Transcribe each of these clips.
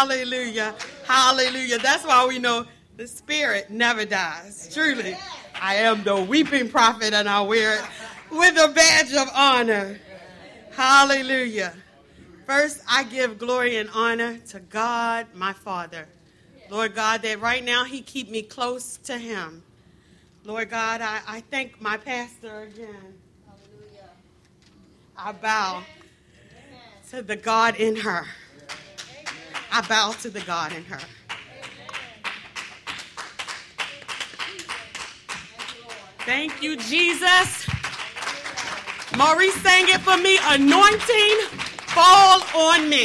Hallelujah. Hallelujah. That's why we know the Spirit never dies. Truly, I am the weeping prophet, and I wear it with a badge of honor. Hallelujah. First, I give glory and honor to God, my Father. Lord God, that right now he keep me close to him. Lord God, I thank my pastor again. I bow to the God in her. I bow to the God in her. Thank you, Jesus. Maurice sang it for me. Anointing, fall on me.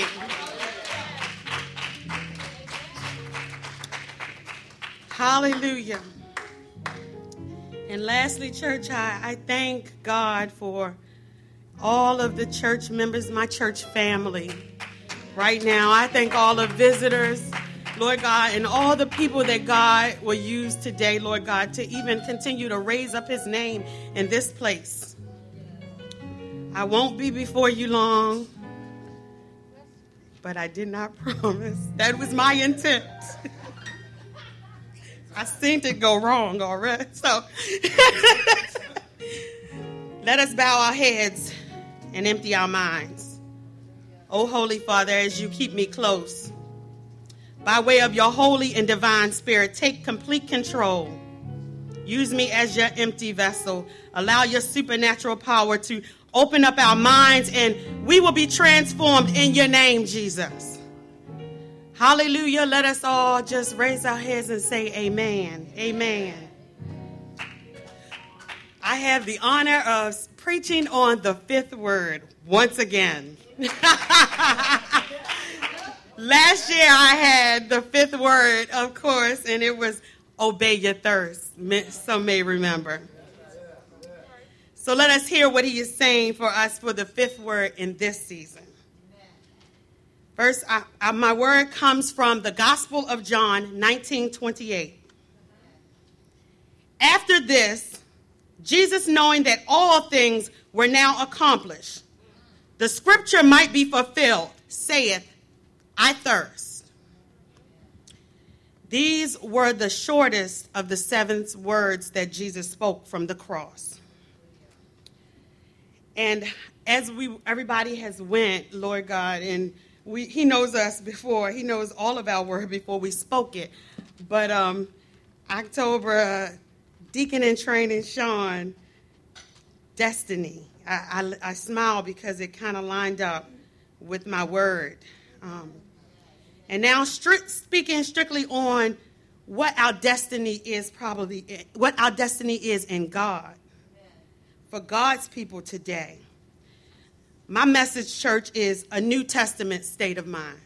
Hallelujah. And lastly, church, I thank God for all of the church members, my church family. Right now, I thank all the visitors, Lord God, and all the people that God will use today, Lord God, to even continue to raise up his name in this place. I won't be before you long, but I did not promise. That was my intent. I seen it go wrong already. So let us bow our heads and empty our minds. Oh, Holy Father, as you keep me close, by way of your holy and divine spirit, take complete control. Use me as your empty vessel. Allow your supernatural power to open up our minds, and we will be transformed in your name, Jesus. Hallelujah. Let us all just raise our heads and say amen. Amen. I have the honor of preaching on the fifth word once again. Last year I had the fifth word, of course, and it was obey your thirst. Some may remember. So let us hear what he is saying for us for the fifth word in this season. First, my word comes from the Gospel of John 19:28. After this, Jesus, knowing that all things were now accomplished, the scripture might be fulfilled, saith, I thirst. These were the shortest of the 7 words that Jesus spoke from the cross. And as everybody has went, Lord God, and he knows us before. He knows all of our word before we spoke it. But October, Deacon in Training, Sean, destiny. I smile because it kind of lined up with my word. And now speaking strictly on what our destiny is what our destiny is in God. For God's people today. My message, church, is a New Testament state of mind.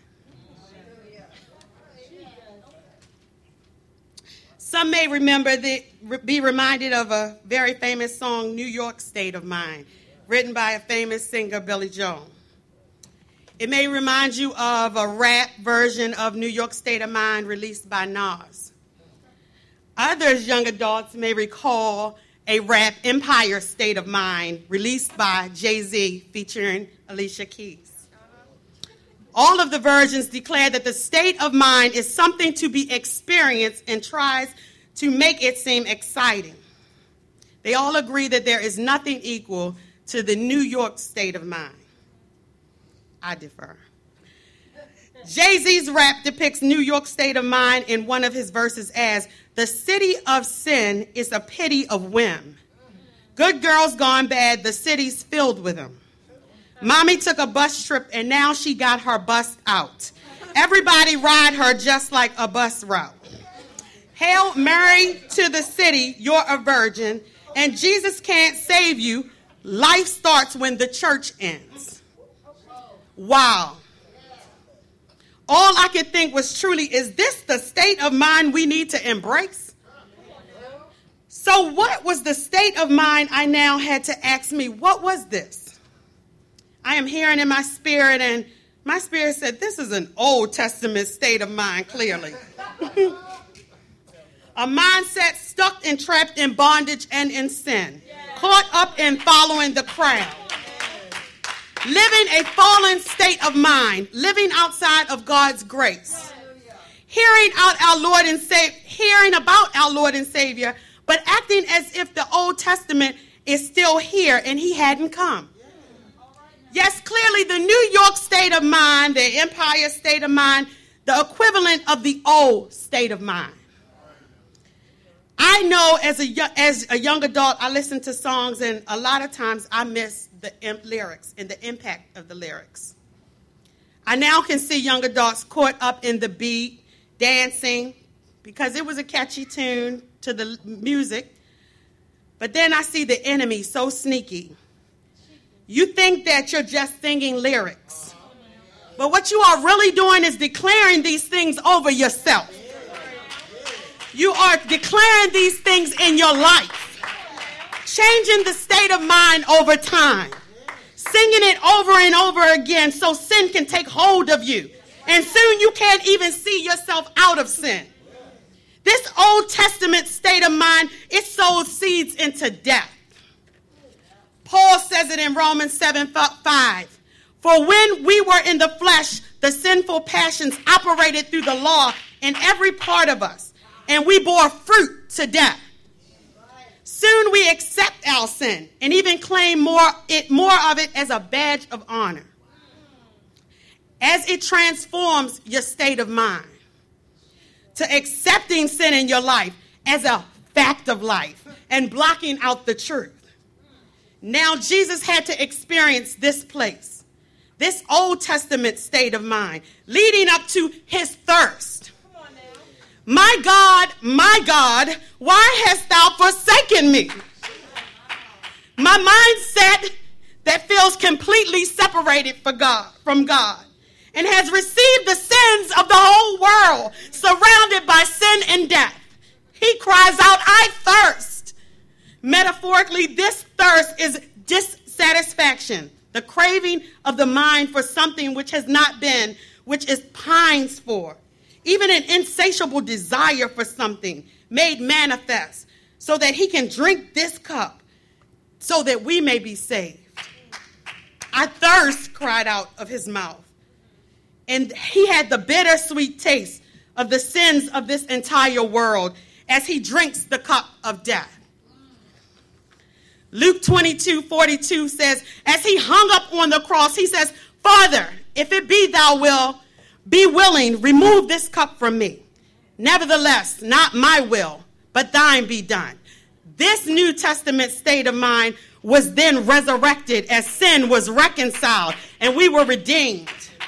Some may be reminded of a very famous song, New York State of Mind, written by a famous singer, Billy Joel. It may remind you of a rap version of New York State of Mind released by Nas. Others, young adults, may recall a rap Empire State of Mind released by Jay-Z featuring Alicia Keys. All of the versions declare that the state of mind is something to be experienced and tries to make it seem exciting. They all agree that there is nothing equal to the New York state of mind. I differ. Jay-Z's rap depicts New York state of mind in one of his verses as, the city of sin is a pity of whim. Good girls gone bad, the city's filled with them. Mommy took a bus trip and now she got her bus out. Everybody ride her just like a bus route. Hail Mary to the city, you're a virgin, and Jesus can't save you. Life starts when the church ends. Wow. All I could think was truly, is this the state of mind we need to embrace? So what was the state of mind I now had to ask me? What was this? I am hearing in my spirit, and my spirit said, this is an Old Testament state of mind, clearly. A mindset stuck and trapped in bondage and in sin, caught up in following the crowd. living a fallen state of mind, living outside of God's grace, hearing about our Lord and Savior, but acting as if the Old Testament is still here and he hadn't come. Yes, clearly the New York state of mind, the Empire state of mind, the equivalent of the old state of mind. I know as a young adult, I listen to songs, and a lot of times I miss the lyrics and the impact of the lyrics. I now can see young adults caught up in the beat, dancing, because it was a catchy tune to the music. But then I see the enemy so sneaky. You think that you're just singing lyrics. But what you are really doing is declaring these things over yourself. You are declaring these things in your life. Changing the state of mind over time. Singing it over and over again so sin can take hold of you. And soon you can't even see yourself out of sin. This Old Testament state of mind, it sows seeds into death. Paul says it in Romans 7:5. For when we were in the flesh, the sinful passions operated through the law in every part of us, and we bore fruit to death. Soon we accept our sin and even claim more of it as a badge of honor, as it transforms your state of mind to accepting sin in your life as a fact of life and blocking out the truth. Now Jesus had to experience this place, this Old Testament state of mind, leading up to his thirst. My God, why hast thou forsaken me? My mindset that feels completely separated from God and has received the sins of the whole world, surrounded by sin and death. He cries out, I thirst. Metaphorically, this thirst is dissatisfaction, the craving of the mind for something which has not been, which is pines for. Even an insatiable desire for something made manifest so that he can drink this cup so that we may be saved. I thirst, cried out of his mouth. And he had the bittersweet taste of the sins of this entire world as he drinks the cup of death. Luke 22:42 says, as he hung up on the cross, he says, Father, if it be thou will, be willing, remove this cup from me. Nevertheless, not my will, but thine be done. This New Testament state of mind was then resurrected as sin was reconciled and we were redeemed.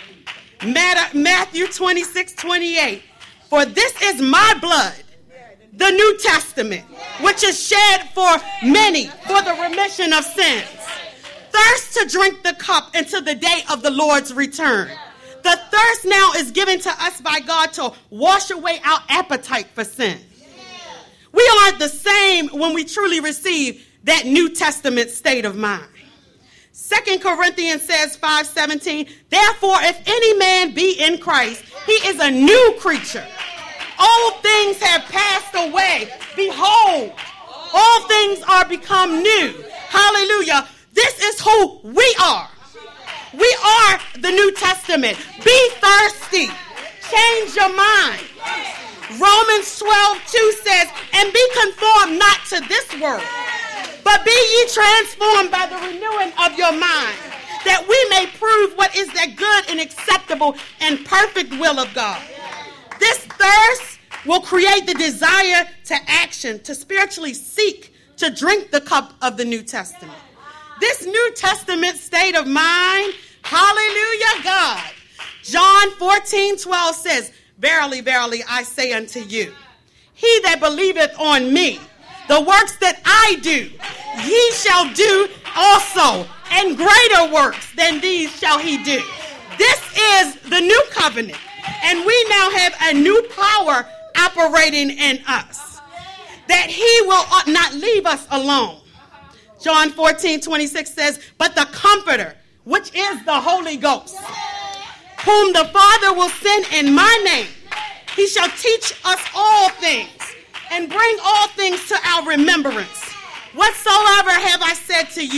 Matthew 26:28. For this is my blood, the New Testament, which is shed for many for the remission of sins. Thirst to drink the cup until the day of the Lord's return. The thirst now is given to us by God to wash away our appetite for sin. We aren't the same when we truly receive that New Testament state of mind. 2 Corinthians says 5:17, therefore, if any man be in Christ, he is a new creature. Old things have passed away. Behold, all things are become new. Hallelujah. This is who we are. We are the New Testament. Be thirsty. Change your mind. Romans 12:2 says, and be conformed not to this world, but be ye transformed by the renewing of your mind, that we may prove what is that good and acceptable and perfect will of God. This thirst will create the desire to action, to spiritually seek, to drink the cup of the New Testament. This New Testament state of mind, hallelujah, God. John 14:12 says, verily, verily, I say unto you, he that believeth on me, the works that I do, he shall do also, and greater works than these shall he do. This is the new covenant, and we now have a new power operating in us, that he will not leave us alone. John 14:26 says, but the Comforter, which is the Holy Ghost, whom the Father will send in my name, he shall teach us all things and bring all things to our remembrance. Whatsoever have I said to you,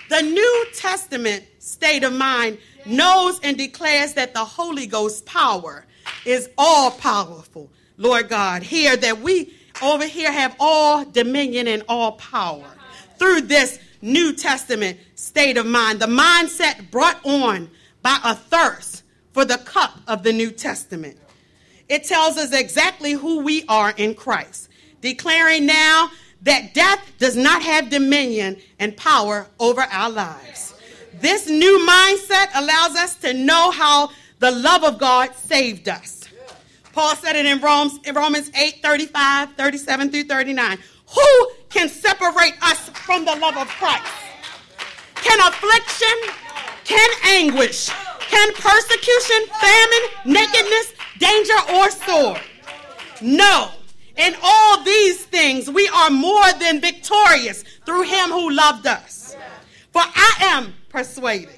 The New Testament state of mind knows and declares that the Holy Ghost power is all powerful. Lord God, here that we over here have all dominion and all power through this New Testament state of mind. The mindset brought on by a thirst for the cup of the New Testament. It tells us exactly who we are in Christ, declaring now that death does not have dominion and power over our lives. This new mindset allows us to know how the love of God saved us. Paul said it in Romans 8, 35, 37 through 39. Who can separate us from the love of Christ? Can affliction, can anguish, can persecution, famine, nakedness, danger, or sword? No. In all these things, we are more than victorious through him who loved us. For I am persuaded.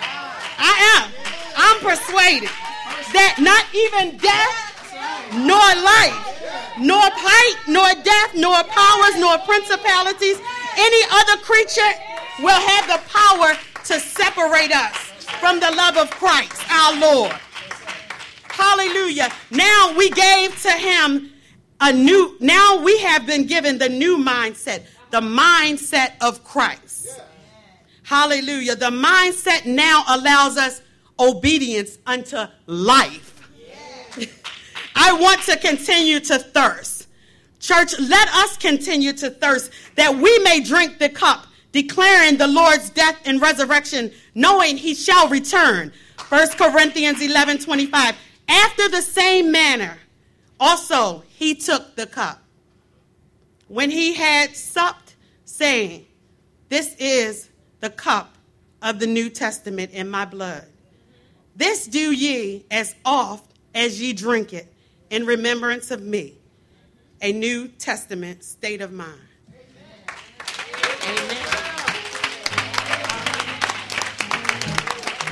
I'm persuaded that not even death, nor life, nor height, nor depth, nor powers, nor principalities, any other creature will have the power to separate us from the love of Christ, our Lord. Hallelujah. Now we gave to him now we have been given the new mindset, the mindset of Christ. Hallelujah. The mindset now allows us obedience unto life. I want to continue to thirst. Church, let us continue to thirst that we may drink the cup, declaring the Lord's death and resurrection, knowing he shall return. 1 Corinthians 11:25. After the same manner, also he took the cup when he had supped, saying, this is the cup of the New Testament in my blood. This do ye as oft as ye drink it in remembrance of me. A New Testament state of mind. Amen. Amen.